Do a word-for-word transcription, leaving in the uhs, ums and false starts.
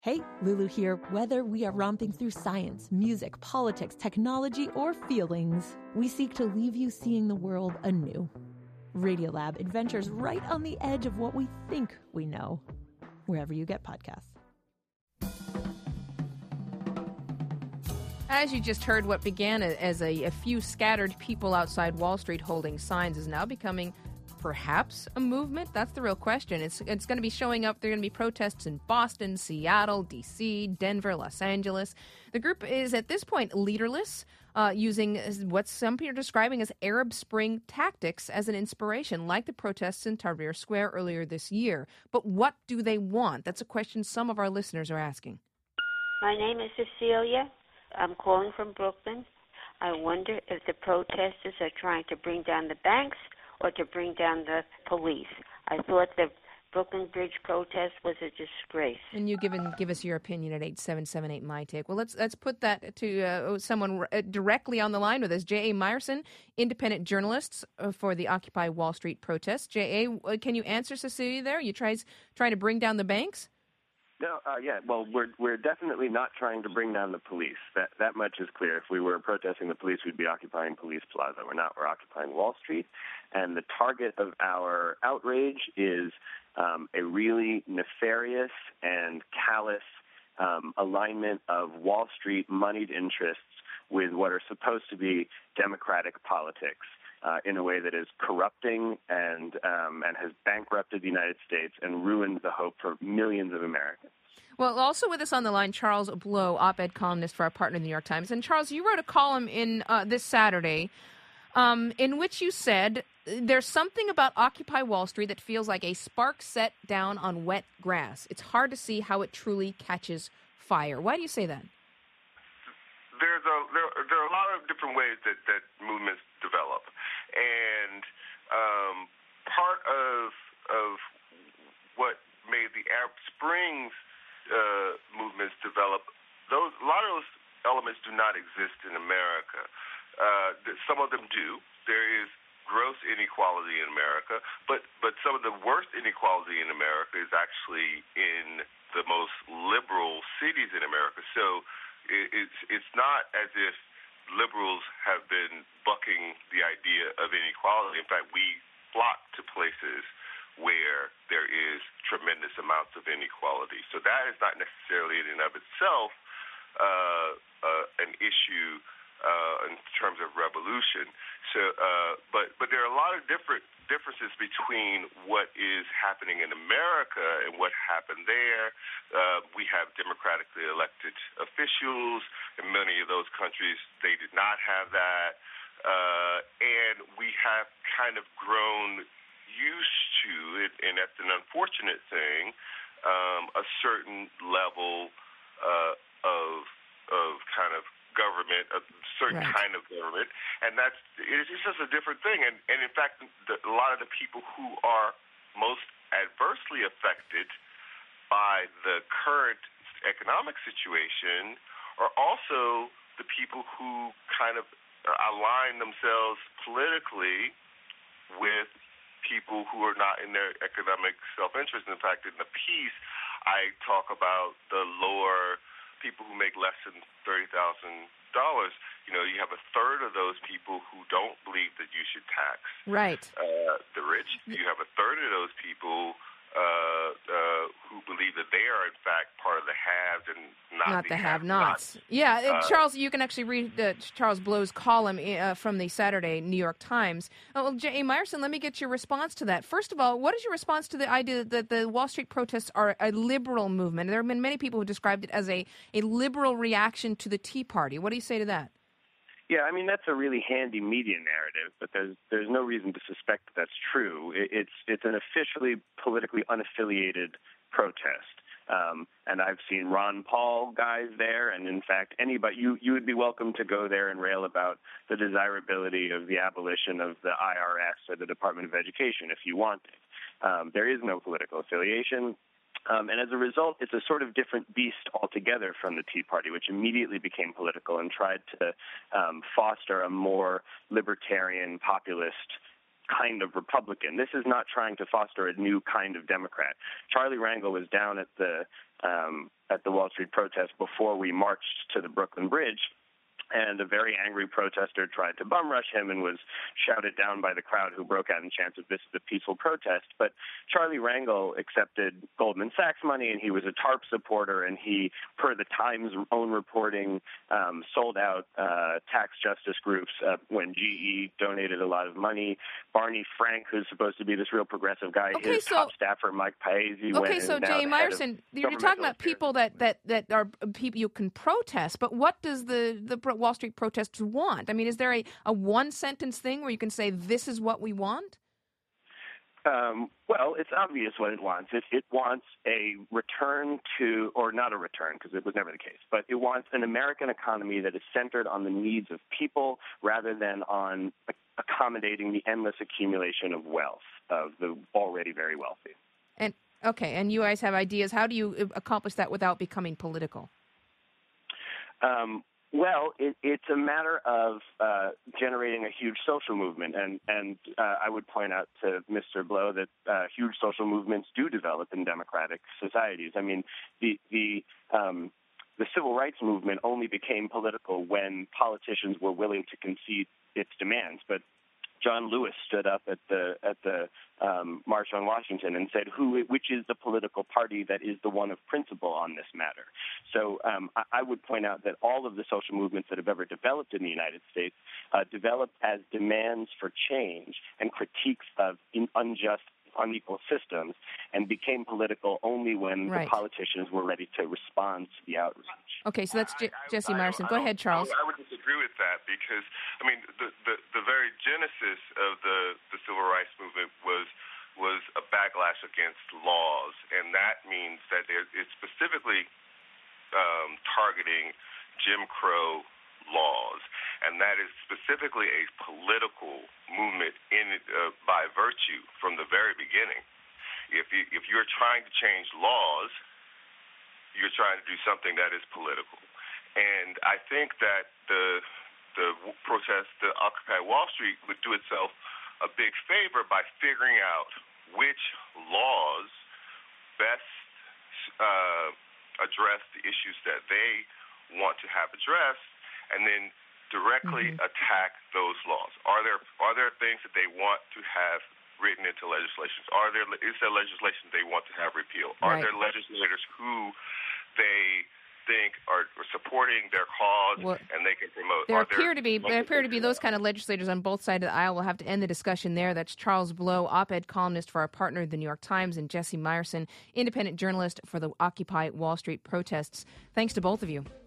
Hey, Lulu here. Whether we are romping through science, music, politics, technology, or feelings, we seek to leave you seeing the world anew. Radiolab adventures right on the edge of what we think we know, wherever you get podcasts. As you just heard, what began as a, a few scattered people outside Wall Street holding signs is now becoming perhaps a movement? That's the real question. It's it's going to be showing up. There are going to be protests in Boston, Seattle, D C, Denver, Los Angeles. The group is at this point leaderless, uh, using what some people are describing as Arab Spring tactics as an inspiration, like the protests in Tahrir Square earlier this year. But what do they want? That's a question some of our listeners are asking. My name is Cecilia. I'm calling from Brooklyn. I wonder if the protesters are trying to bring down the banks or to bring down the police. I thought the Brooklyn Bridge protest was a disgrace. And you give, give us your opinion at eight seven seven eight, M Y T A K E. Well, let's let's put that to uh, someone directly on the line with us. J A. Myerson, independent journalist for the Occupy Wall Street protests. J A, can you answer Cecilia there? You tries trying to bring down the banks? No, uh, yeah, well, we're we're definitely not trying to bring down the police. That that much is clear. If we were protesting the police, we'd be occupying Police Plaza. We're not. We're occupying Wall Street. And the target of our outrage is um, a really nefarious and callous um, alignment of Wall Street moneyed interests with what are supposed to be democratic politics. Uh, in a way that is corrupting and um, and has bankrupted the United States and ruined the hope for millions of Americans. Well, also with us on the line, Charles Blow, op-ed columnist for our partner, the New York Times. And Charles, you wrote a column in uh, this Saturday um, in which you said there's something about Occupy Wall Street that feels like a spark set down on wet grass. It's hard to see how it truly catches fire. Why do you say that? There's a there, there are a lot of different ways that, that movements develop, and um, part of of what made the Arab Springs uh, movements develop, those a lot of those elements do not exist in America. Uh, some of them do. There is gross inequality in America, but but some of the worst inequality in America is actually in the most liberal cities in America. So It's it's not as if liberals have been bucking the idea of inequality. In fact, we flock to places where there is tremendous amounts of inequality. So that is not necessarily in and of itself uh, uh, an issue uh, in terms of revolution. So, uh, but but there are a lot of different differences between what is happening in America and what happened there. Uh, we have democratically elected officials. In many of those countries, they did not have that. Uh, and we have kind of grown used to it, and that's an unfortunate thing, um, a certain level uh, of of kind of government, a certain right. kind of government, and that's it's just a different thing. And, and in fact, the, a lot of the people who are most adversely affected by the current economic situation are also the people who kind of align themselves politically with people who are not in their economic self-interest. In fact, in the piece, I talk about the lower people who make less than thirty thousand dollars. You know, you have a third of those people who don't believe that you should tax right. uh, the rich. You have a third of those people uh, uh, who believe that they are, in fact, part of the haves and not, not the, the have-nots. have-nots. Yeah, Uh, Charles, you can actually read uh, Charles Blow's column uh, from the Saturday New York Times. Uh, well, J A. Myerson, let me get your response to that. First of all, what is your response to the idea that the Wall Street protests are a liberal movement? There have been many people who described it as a, a liberal reaction to the Tea Party. What do you say to that? Yeah, I mean, that's a really handy media narrative, but there's there's no reason to suspect that that's true. It, it's it's an officially politically unaffiliated protest. Um, and I've seen Ron Paul guys there, and in fact, anybody you, you would be welcome to go there and rail about the desirability of the abolition of the I R S or the Department of Education if you wanted. Um, there is no political affiliation. Um, and as a result, it's a sort of different beast altogether from the Tea Party, which immediately became political and tried to um, foster a more libertarian, populist kind of Republican. This is not trying to foster a new kind of Democrat. Charlie Rangel was down at the um, at the Wall Street protest before we marched to the Brooklyn Bridge, and a very angry protester tried to bum rush him and was shouted down by the crowd, who broke out in chants of, "This is a peaceful protest." But Charlie Rangel accepted Goldman Sachs money, and he was a TARP supporter, and he, per the Times' own reporting, um, sold out uh, tax justice groups uh, when G E donated a lot of money. Barney Frank, who's supposed to be this real progressive guy, okay, his so, top staffer, Mike Paese, okay, so Jay Myerson, you're talking about people that, that, that are people you can protest, but what does the, the Wall Street protesters want? I mean, is there a, a one-sentence thing where you can say, this is what we want? Um, well, it's obvious what it wants. It, it wants a return to, or not a return, because it was never the case, but it wants an American economy that is centered on the needs of people rather than on accommodating the endless accumulation of wealth of the already very wealthy. And okay, and you guys have ideas. How do you accomplish that without becoming political? Um, Well, it, it's a matter of uh, generating a huge social movement, and and uh, I would point out to Mister Blow that uh, huge social movements do develop in democratic societies. I mean, the the um, the civil rights movement only became political when politicians were willing to concede its demands, but John Lewis stood up at the at the um, March on Washington and said, "Who, which is the political party that is the one of principle on this matter?" So um, I, I would point out that all of the social movements that have ever developed in the United States uh, developed as demands for change and critiques of in unjust, unequal systems, and became political only when right. the politicians were ready to respond to the outreach. Okay, so that's J- I, I, Jesse Myerson. I, Go I ahead, Charles. I would disagree with that because, I mean, the, the, the very genesis of the, the civil rights movement was was a backlash against laws, and that means that it's specifically um, targeting Jim Crow laws, and that is specifically a political movement in uh, by virtue from the very beginning. If you, if you're trying to change laws, you're trying to do something that is political. And I think that the the protest, the Occupy Wall Street, would do itself a big favor by figuring out which laws best uh, address the issues that they want to have addressed, and then directly mm-hmm. attack those laws. Are there are there things that they want to have written into legislation? Are there is there legislation they want to have repealed? Are right. there legislators who they think are supporting their cause well, and they can promote? There are appear there, to be there appear to be those kind of legislators on both sides of the aisle. We'll have to end the discussion there. That's Charles Blow, op-ed columnist for our partner, the New York Times, and Jesse Myerson, independent journalist for the Occupy Wall Street protests. Thanks to both of you.